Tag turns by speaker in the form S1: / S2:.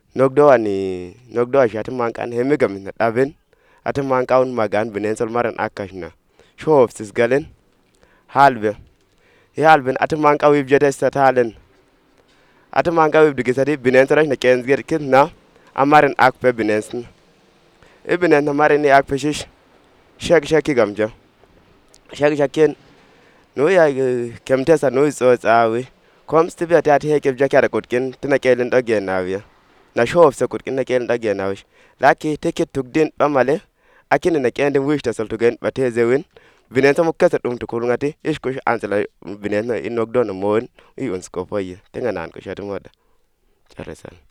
S1: Nogdo ani nogdo ashati mankan hemigam na daben ati mankaun magan binen sol maran akashna shof sis galen halbe halben ati mankaw yibjete statalen ati mankaw yibdige sadi binen tarash na kenzger kitna amaran akpe binen ibinen na maran ni akpe shish shek sheki gamja shek shaken no ya kemtesa no so tsawe kom stibia ta heke jakara kutkin tina kelen dogen nawiya na shof se kutkin na kelen dogen nawish laki ticket tugdin bamale akini na kenden wish ta saltugen batezewin binen tamu kasa dum tukurngati ishkush ansela binen no inok don mon i uns ko foye tinga nan ko shatu moda charasan